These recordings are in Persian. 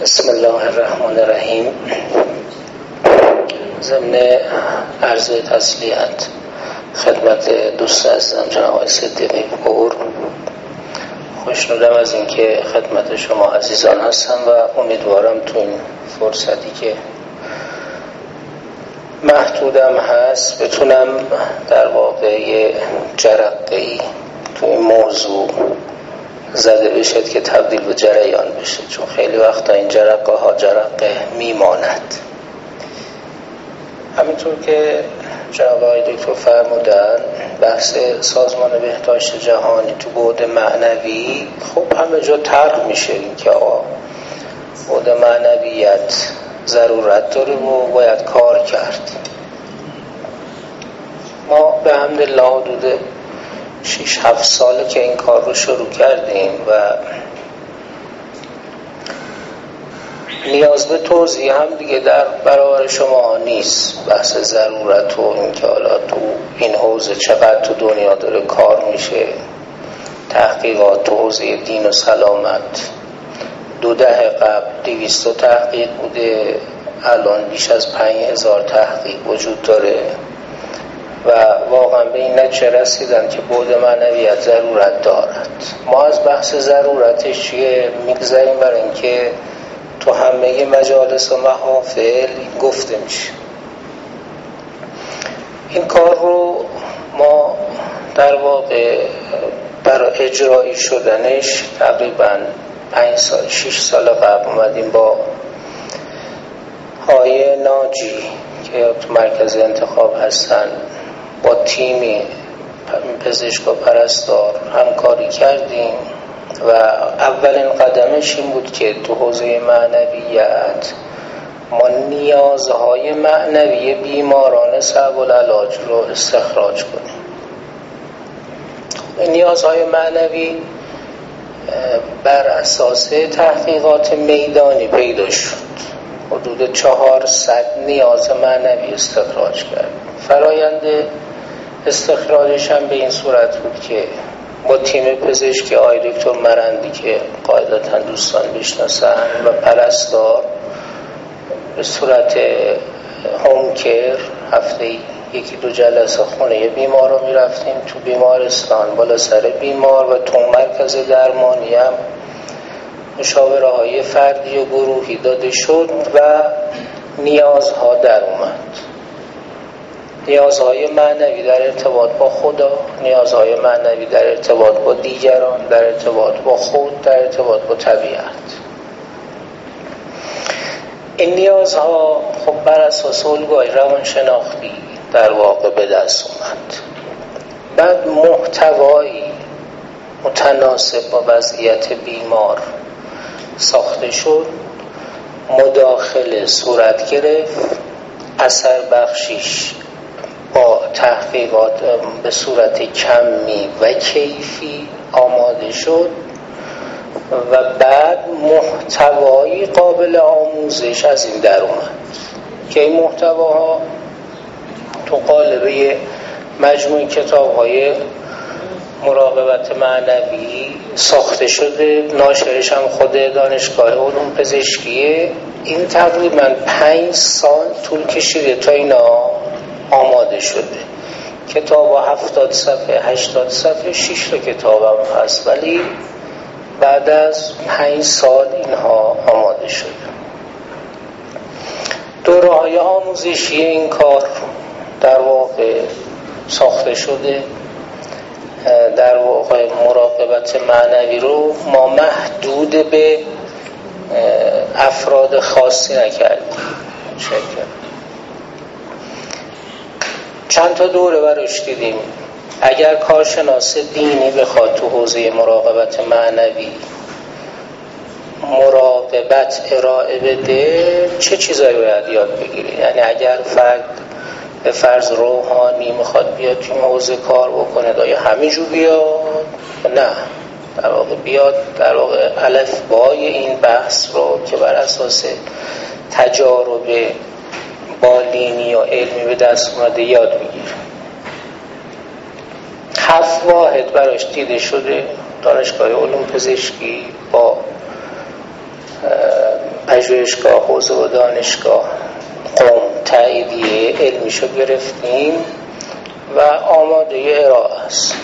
بسم الله الرحمن الرحیم. ضمن عرض تسلیت خدمت دوست عزیزم جناب آقای صدیقی پور، خوشنودم از اینکه خدمت شما عزیزان هستم و امیدوارم تو این فرصتی که محدودم هست بتونم در واقع جرقه‌ای تو این موضوع زده بشد که تبدیل به جریان بشه، چون خیلی وقتا این جرقه ها جرقه میماند. همینطور که جناب آقای دکتر فرمودن، بحث سازمان بهداشت جهانی تو بعد معنوی خب همه جا طرح میشه این که بعد معنویت ضرورت داره و باید کار کرد. ما به حمدالله حدود 6-7 ساله که این کار رو شروع کردیم و نیاز به توضیح هم دیگه در برابر شما نیست. بحث ضرورت و این که حالا تو این حوزه چقدر تو دنیا داره کار میشه، تحقیقات تو حوزه دین و سلامت 2 دهه قبل 200 تحقیق بوده، الان بیش از 5000 تحقیق وجود داره و واقعا به این نتیجه رسیدن که بعد معنویت ضرورت دارد. ما از بحث ضرورتش چیه میگذاریم برای اینکه تو همه مجالس و محافل گفته میشه. این کار رو ما در واقع برای اجرایی شدنش تقریبا 6 سال قبل اومدیم با آقای ناجی که تو مرکز انتخاب هستن با تیمی پزشک و پرستار همکاری کردیم و اولین قدمش این بود که تو حوزه معنویت ما نیازهای معنوی بیماران صعب العلاج رو استخراج کنیم. این نیازهای معنوی بر اساس تحقیقات میدانی پیدا شد. حدود 400 نیاز معنوی استخراج کرد. فرایند استخراجش هم به این صورت بود که با تیم پزشکی آقای دکتر مرندی که قاعدتا دوستان بشناسن و پرستار به صورت هوم کیر هفته 1-2 جلسه خونه بیمار رو میرفتیم تو بیمارستان بالا سر بیمار و تو مرکز درمانی هم مشاوره های فردی و گروهی داده شد و نیازها در اومد. نیازهای معنوی در ارتباط با خدا، نیازهای معنوی در ارتباط با دیگران، در ارتباط با خود، در ارتباط با طبیعت. این نیازها خب بر اساس الگوهای روانشناختی در واقع به دست اومد. بعد محتوایی متناسب با وضعیت بیمار ساخته شد، مداخله صورت گرفت، اثر بخشیش با تحقیقات به صورت کمی و کیفی آماده شد و بعد محتوایی قابل آموزش از این در اومد که این محتواها تو قالب مجموعه کتاب‌های مراقبت معنوی ساخته شده. ناشرش هم خود دانشگاه علوم پزشکیه. این تقریبا 5 سال طول کشیده تا اینا آماده شده. کتاب 70 صفحه 80 صفحه 6 تا کتاب هم هست، ولی بعد از 5 سال اینها آماده شده. دوره‌های آموزشی این کار در واقع ساخته شده. در واقع مراقبت معنوی رو ما محدود به افراد خاصی نکردیم. چند تا دوره براش دیدیم. اگر کارشناس دینی بخواد تو حوزه مراقبت معنوی مراقبت ارائه بده چه چیزایی باید یاد بگیره؟ یعنی اگر فرد به فرض روحانی میخواد بیاد تو این حوزه کار بکنه آیا همینجور بیاد؟ نه، در واقع بیاد در واقع الفبای این بحث رو که بر اساس تجارب بالینی و علمی به دست اومده یاد میگیره. 7 واحد براش دیده شده. دانشگاه علوم پزشکی با پژوهشگاه، حوزه و دانشگاه قم تاییدیه علمیشو گرفتیم و آماده ارائه است.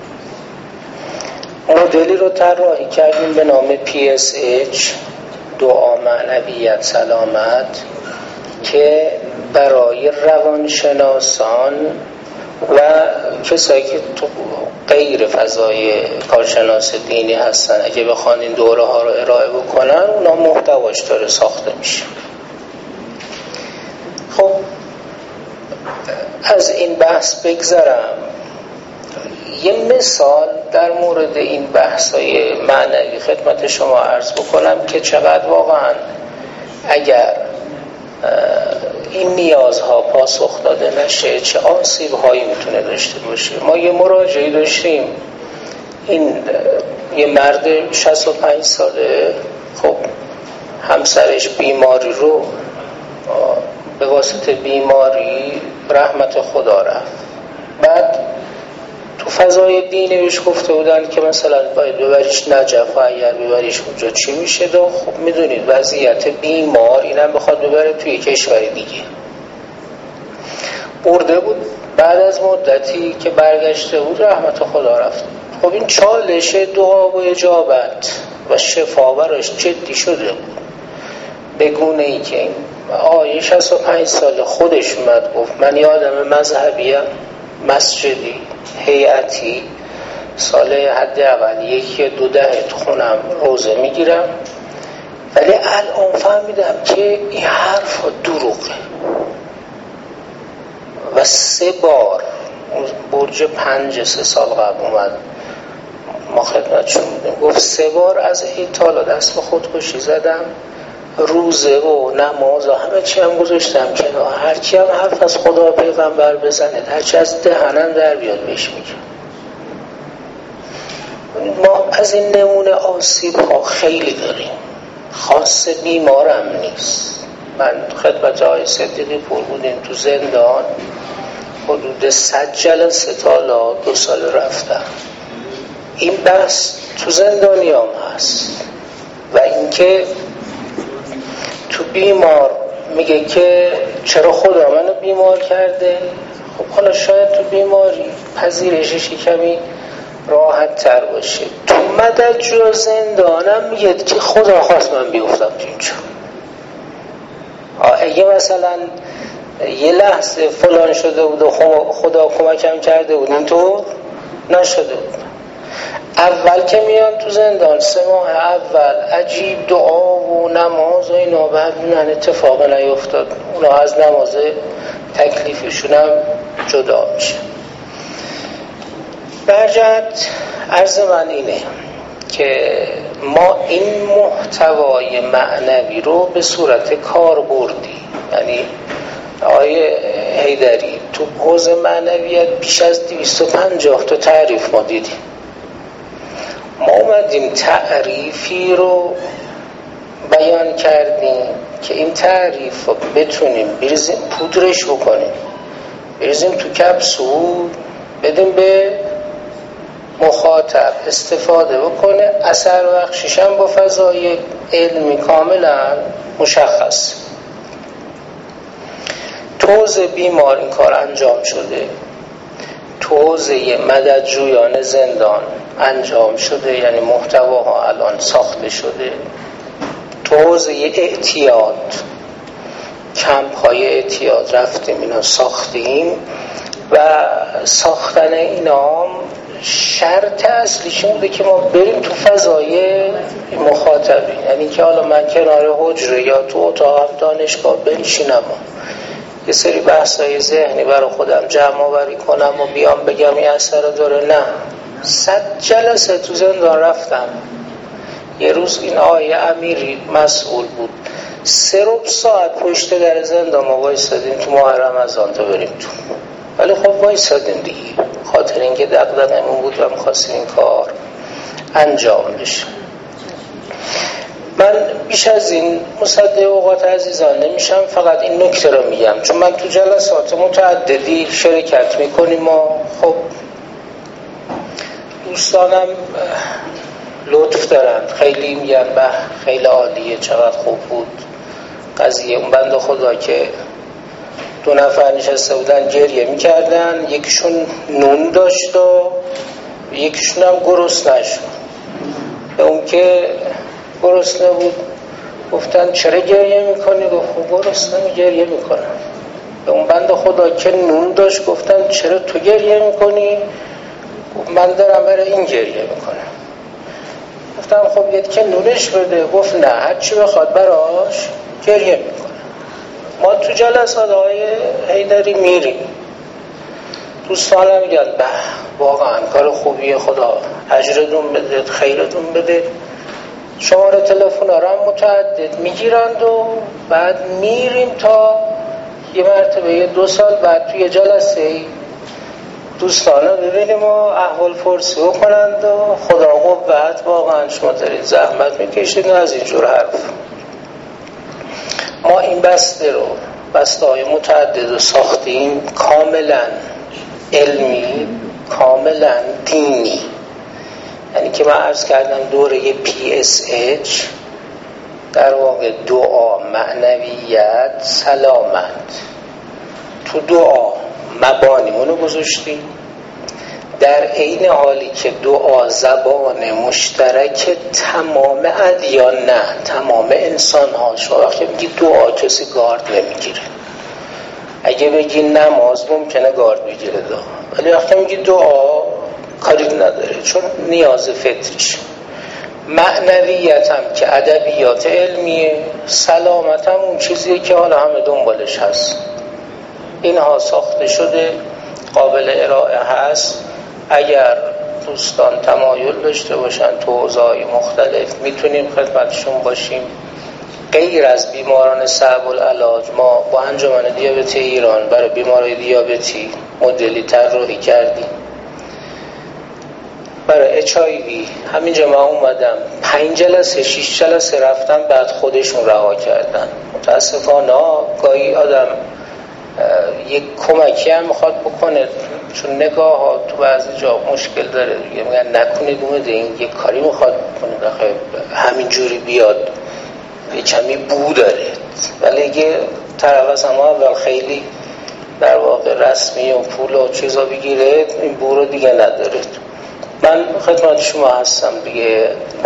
مدلی رو طراحی کردیم به نام PSH، دعا، معنویت، سلامت، که برای روانشناسان و کسایی که تو غیر فضای کارشناس دینی هستن اگه بخوان این دوره ها رو ارائه بکنن، اونا محتواش داره ساخته میشه. خب از این بحث بگذرم، یه مثال در مورد این بحث‌های معنوی خدمت شما عرض بکنم که چقدر واقعا اگر این نیازها پاسخ داده نشه چه آسیب‌هایی میتونه داشته باشه. ما یه مراجعی داشتیم، این یه مرد 65 ساله، خب همسرش بیماری رو به واسطه بیماری رحمت خدا رفت. بعد تو فضای دینی بهش گفته بودن که مثلا باید ببریش نجف و اگر ببریش اونجا چی میشه. خب میدونید وضعیت بیمار اینم بخواد ببره توی کشور دیگه. برده بود، بعد از مدتی که برگشته بود رحمت خدا رفت. خب این چالش دعا و اجابت و شفا براش جدی شده بود، به گونه ای که آقای 65 سال خودش اومد گفت من یه آدم مذهبیم، مسجدی، هیئتی، سال حداقل 1-2 تو خونم روزه میگیرم، ولی الان فهمیدم که این حرف دروغه. و 3 بار برج 5 3 سال قبل اومد ما خدمتشون بودیم، گفت 3 بار از ایتالا دست به خودکشی زدم، روزه و نماز و همه چی هم گذاشتم کنار، هر کی هم حرف از خدا و پیغمبر بزنه هر چی از دهنم در بیاد بهش میگم. ما از این نمونه آسیب ها خیلی داریم، خاص بیمارم نیست. من خدمت آقای صدیقی پور بودیم تو زندان، حدود 100 جلسه تا 2 سال رفتم. این بحث تو زندانیام هست و اینکه تو بیمار میگه که چرا خدا منو بیمار کرده. خب حالا شاید تو بیماری پذیرشش کمی راحت تر باشه. تو مددجو زندانم میگه که خدا خواست من بیفتم تو اینجا. اگه مثلا یه لحظه فلان شده بود و خدا کمکم کرده بود، اینطور نشده بود. اول که میان تو زندان 3 ماه اول عجیب دعا و نماز و اینا، بعد میدونن اتفاق نیفتاد، اونا از نماز تکلیفشون هم جدا میشه. برجت عرض من اینه که ما این محتوای معنوی رو به صورت کاربردی، یعنی آقای حیدری تو حوزه معنویت بیش از 250 تا تعریف ما دیدیم. ما اومدیم تعریفی رو بیان کردیم که این تعریف رو بتونیم بریزیم پودرش بکنیم، بریزیم تو کپسول بدیم به مخاطب استفاده بکنه، اثر بخشش هم با فضای علمی کاملا مشخص. تو حوزه بیمار این کار انجام شده، تو حوزه مددجویان زندان انجام شده، یعنی محتواها الان ساخته شده. تو حوزه اعتیاد، کمپ های اعتیاد رفتیم اینا ساختیم و ساختن اینا شرط اصلیش بوده که ما بریم تو فضای مخاطبی، یعنی که حالا من کنار حجره یا تو اتاق دانشگاه بنشینم یه سری بحثای ذهنی برای خودم جمع آوری کنم و بیام بگم این اثر داره. نه، 100 جلسه تو زندان رفتم. یه روز این آقای امیری مسئول بود، 3 ساعت پشت در زندان ما وایسادیم تو ماه رمضان تا بریم تو، ولی خب وایسادیم دیگه، خاطر اینکه دغدغه‌مون بود و می‌خواستیم این کار انجام بشه. من بیش از این مصدق اوقات عزیزان نمیشم، فقط این نکته رو میگم چون من تو جلسات متعددی شرکت میکنیم و خب دوستانم لطف دارن، خیلی میگن به خیلی عالیه، چقدر خوب بود، قضیه اون بنده خدا که 2 نفر نشسته بودن گریه میکردن، یکیشون نون داشت و یکیشون هم گرسنه شد. به اون که گرسنه بود گفتن چرا گریه میکنی؟ گفت خب گرسنه گریه میکنم. به اون بنده خدا که نون داشت گفتن چرا تو گریه میکنی؟ گفت من دارم برای این گریه میکنم. گفتم خب یه که نونش بده. گفت نه، هر چی بخواد براش گریه میکنه. ما تو جلسات های حیدری میریم، دوستان میگن به واقعا کار خوبیه، خدا اجرتون بده، خیرتون بده. شماره تلفن ها رو هم متعدد میگیرند و بعد میریم تا یه مرتبه 2 سال بعد توی جلسه دوستان رو ببینیم و احوال پرسی کنند و خدا قوت، واقعا شما دارید زحمت میکشید و از اینجور حرف. ما این بسته های متعدد رو ساختیم، کاملا علمی، کاملا دینی. یعنی که من عرض کردم دوره PSH در واقع دعا، معنویت، سلامت. تو دعا مبانیمونو گذاشتیم، در عین حالی که دعا زبان مشترک تمام ادیان، نه تمام انسان ها. شما وقتی میگی دعا کسی گارد نمیگیره، اگه بگی نماز ممکنه گارد بگیره دعا، ولی وقتی میگی دعا کاری نداره چون نیاز فطریش. معنویت هم که ادبیات علمیه، سلامت هم اون چیزیه که حالا همه دنبالش هست. اینها ساخته شده، قابل ارائه هست. اگر دوستان تمایل داشته باشن تو حوزه‌های مختلف میتونیم خدمتشون باشیم. غیر از بیماران صعب العلاج، ما با انجمن دیابت ایران برای بیمارای دیابتی مدلی طراحی کردیم. برای HIV همینجا من اومدم 5 جلسه 6 جلسه رفتم، بعد خودشون رها کردن. متاسفانه گاهی آدم یک کمکی هم میخواد بکنه، چون نگاه ها تو بعضی جا مشکل داره دیگه، میگن نکنید اومده این یک کاری میخواد بکنه، همین جوری بیاد یه کمی بو داره. ولی اگه طرف از همه اول خیلی در واقع رسمی و پول و چیزا بگیره، این بو رو دیگه نداره. من خدمت شما هستم دیگه.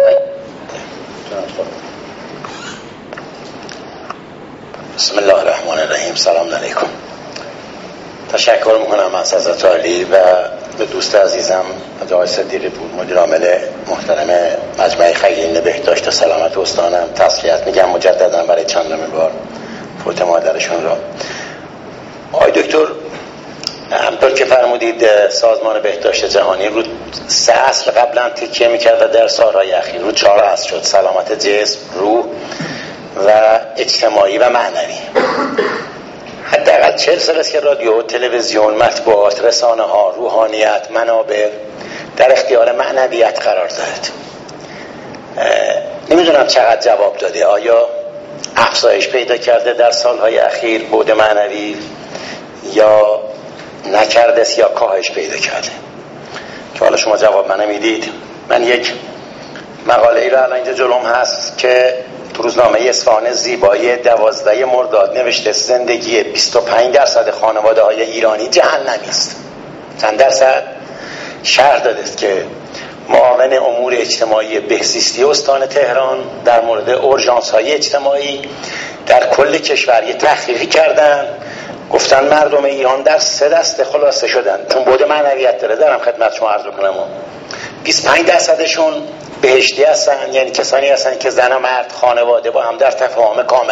بسم الله الرحمن الرحیم. سلام علیکم. تشکر میکنم از حضرت عالی و به دوست عزیزم آقای صدیقی پور، مدیر عامل محترم مجمع خیرین بهداشت سلامت استانم تسلیت میگم مجددا برای چندمین بار فوت مادرشون را. آقای دکتر، همطور که فرمودید سازمان بهداشت جهانی رو 3 اصل قبلا تکیه میکرد و در سالهای اخیر رو 4 اصل شد: سلامت جسم، روح و اجتماعی و معنوی. حداقل 40 سال است که رادیو، تلویزیون، مطبوعات، رسانه ها، روحانیت، منابر در اختیار معنویت قرار دارد. نمیدونم چقدر جواب داده. آیا افزایش پیدا کرده در سالهای اخیر بعد معنوی یا نکرده یا کاهش پیدا کرده؟ که حالا شما جواب من نمیدید. من یک مقاله ای را الان اینجا جلوم هست که تو روزنامه اصفهان زیبایی 12 مرداد نوشته زندگی 25% خانواده های ایرانی جهنمی است. چند درصد؟ شرح داده است که معاون امور اجتماعی بهزیستی استان تهران در مورد اورژانس های اجتماعی در کل کشور یه تحقیقی کردن، گفتن مردم ایران در 3 دسته خلاصه شدن. چون بعد معنویت داره، دارم خدمت شما عرض کنم. 25%شون بهشتی هستن، یعنی کسانی هستن که زن و مرد خانواده با هم در تفاهم کاملا.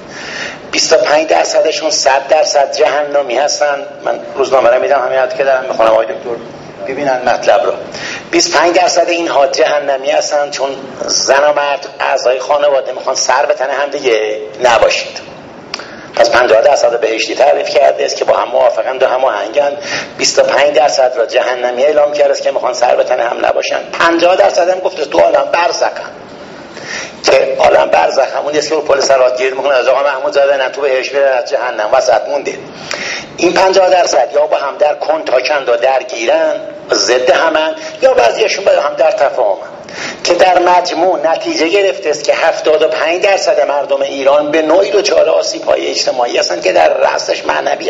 25%شون 100% جهنمی هستن. من روزنامه رو میدم، همین که دارم میخونم آقای دکتر ببینن مطلب رو. 25% اینها جهنمی هستن چون زن و مرد اعضای خانواده میخوان سر به تن هم دیگه نباشید. پس 50% بهشتی تعریف کرده است که با هم موافقند و هماهنگند. 25% را جهنمی اعلام کرده است که میخوان سر به تن هم نباشند. 50% هم گفته تو عالم برزخن، که عالم برزخ همونی است که پل صراط گیر میکنه از آقا محمود زاده نه تو بهشت بره از جهنم وسط مونده. این 50% یا با هم در کنتاکند و درگیرن، ضد همن، یا بعضیشون با هم در تفاهمن. که در مجموع نتیجه گرفته است که 75% مردم ایران به نوعی دچار آسیب‌های اجتماعی هستند که در رأسش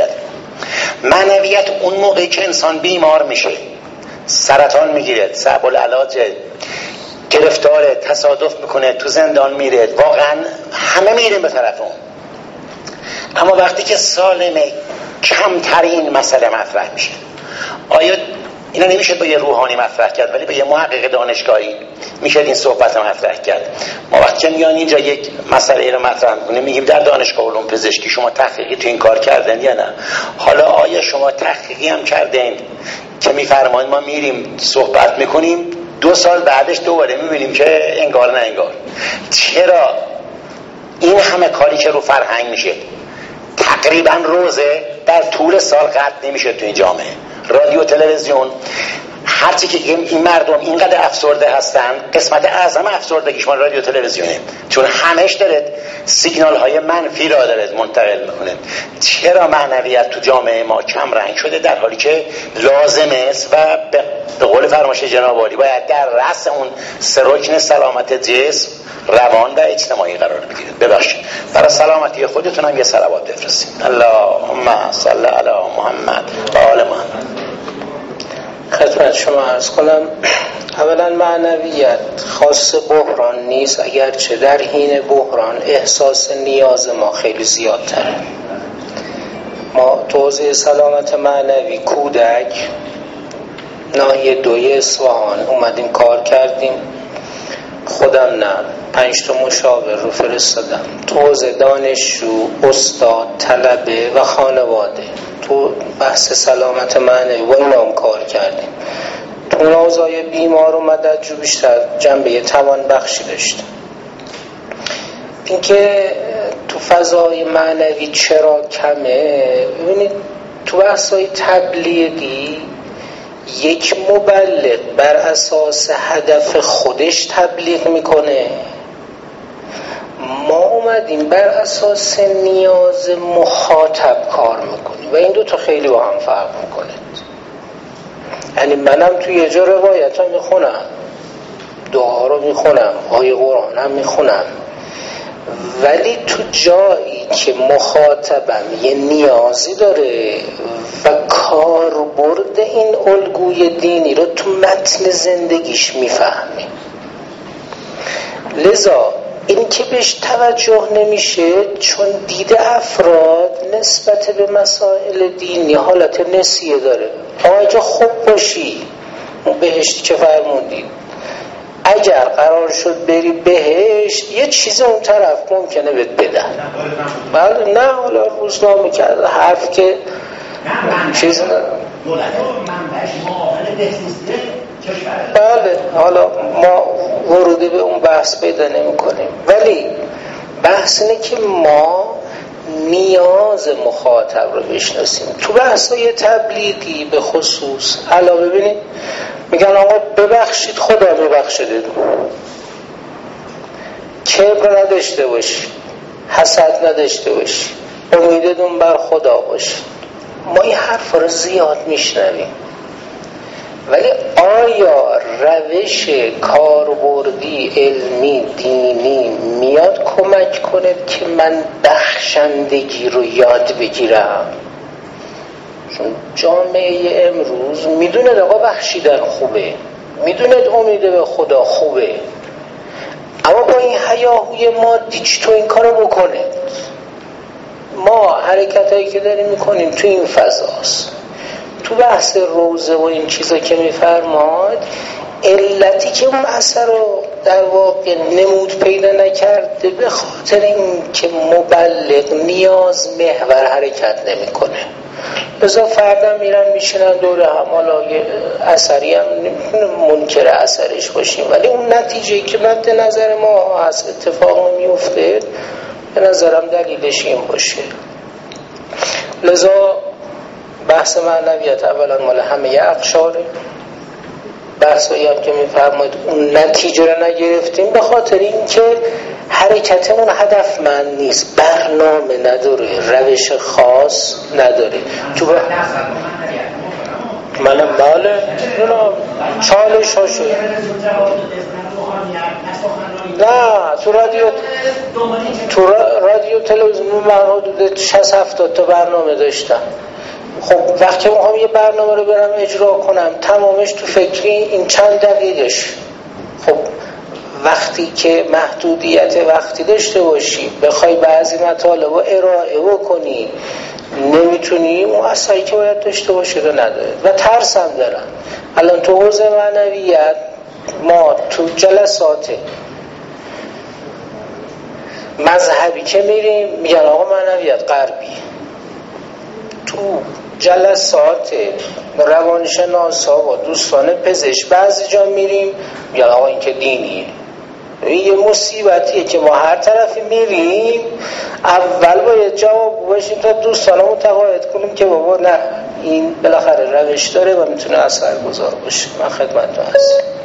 معنویت اون موقعی که انسان بیمار میشه، سرطان میگیره، صعب العلاج، گرفتار، تصادف میکنه، تو زندان میره، واقعا همه میریم به طرف اون. اما وقتی که سالمه کمترین مسئله مطرح میشه. آیا اینا نمیشه با یه روحانی مطرح کرد، ولی با یه محقق دانشگاهی میشه این صحبت مطرح کرد. ما وقتی میان اینجا یک مسئله رو مطرح میکنیم میگیم در دانشگاه علوم پزشکی شما تحقیقی تو این کار کردن یا نه؟ حالا آیا شما تحقیقی هم کردین که میفرمایید ما میریم صحبت میکنیم 2 سال بعدش دوباره میبینیم که انگار نه انگار؟ چرا این همه کاری که رو فرهنگ میشه تقریبا روزه در طول سال قطع نمیشه تو این جامعه؟ رادیو تلویزیون هرچی که این مردم اینقدر افسرده هستن، قسمت اعظم افسردگیش مال رادیو تلویزیونه، چون همش داره سیگنال های منفی را داره منتقل میکنه. چرا معنویت تو جامعه ما کم رنگ شده در حالی که لازمه است و به قول فرمایش جناب عالی باید در رأس اون سه رکن سلامت جسم، روان و اجتماعی قرار بگیرید؟ ببخشید برای سلامتی خودتون هم یه صلوات بفرستید. اللهم صل علی محمد و آل محمد. خدمت شما عرض کنم، اولا معنویت خاص بحران نیست، اگرچه در حین بحران احساس نیاز ما خیلی زیادتره. ما تو حوزه سلامت معنوی کودک ناحیه 2 اصفهان اومدیم کار کردیم، خودم نه 5 تا مشاور رو فرستادم تو حوزه دانشجو، استاد، طلبه و خانواده، تو بحث سلامت معنوی و اینا هم کار کردیم. تو اون اوضاع بیمار و مددجو بیشتر جنبه توان بخشی داشت. اینکه تو فضای معنوی چرا کمه، ببینید تو بحثای تبلیغی یک مبلغ بر اساس هدف خودش تبلیغ میکنه، ما اومدیم بر اساس نیاز مخاطب کار میکنیم و این 2 تا خیلی با هم فرق میکنه. یعنی منم توی یه جا روایت ها میخونم، دعا رو میخونم، آیه قرآن هم میخونم، ولی تو جایی که مخاطبم یه نیازی داره و کاربرد این الگوی دینی رو تو متن زندگیش میفهمه، لذا این که بهش توجه نمیشه چون دید افراد نسبت به مسائل دینی حالت نسیه داره. آقا خوب باشی بهشتی که فرموندید، اگر قرار شد بری بهشت یه چیز اون طرف ممکنه بهت بدن. بله نه حالا روزنامه کرده حرف که چیز نه. بله حالا ما ورودی به اون بحث پیدا نمی کنیم، ولی بحث اینه که ما نیاز مخاطب رو بشناسیم. تو بحثای تبلیغی به خصوص حالا ببینید میگن آقا ببخشید خدا میبخشید، کبر نداشته باشی، حسد نداشته باشی، امیدتون بر خدا باشه. ما این حرف رو زیاد میشنویم، ولی آیا روش کاربردی علمی دینی میاد کمک کنه که من بخشندگی رو یاد بگیرم؟ چون جامعه امروز میدونه آقا بخشیدن خوبه، میدونه امید به خدا خوبه، اما با این هیاهوی مادی چطور این کارو بکنه؟ ما حرکتایی که داریم میکنیم تو این فضاست. تو بحث روزه و این چیزا که میفرماد، علتی که اون اثر رو در واقع نمود پیدا نکرده به خاطر این که مبلغ نیاز محور حرکت نمیکنه. لذا فردا میرن میشینن دور هم، حالا یه اثری هم منکر اثرش باشیم، ولی اون نتیجه‌ای که مد نظر ما هست اتفاق میفته به نظرم دلیلش این باشه. لذا بحث معنویت اولا مال همه اقشاره. بحثایی هم که میفرمایید اون نتیجه رو نگرفتیم به خاطر این که حرکتمون هدفمند نیست، برنامه نداره، روش خاص نداره. تو منم بله چالش هاشه نه تو رادیو تلویزیون من حدود 60-70 تا برنامه داشتم. خب وقتی میخوام یه برنامه رو برم اجرا کنم تمامش تو فکری این چند دقیقش. خب وقتی که محدودیت وقتی داشته باشی بخوای بعضی مطالب رو ارائه بکنی نمیتونی، اون اثری که باید داشته باشه رو نداره. و ترس هم دارن. الان تو حوزه معنویت ما تو جلسات مذهبی که میریم میگن آقا معنویت غربی، تو جلسات روانشناسا و دوستان پزشک بعضی جا میریم میگن آقا این که دینیه. این یه مصیبتیه که ما هر طرفی میریم اول باید جواب باشیم تا دوستانا متقاعد کنیم که بابا نه این بالاخره روش داره و میتونه اثرگذار باشه. من خدمتتون هستم.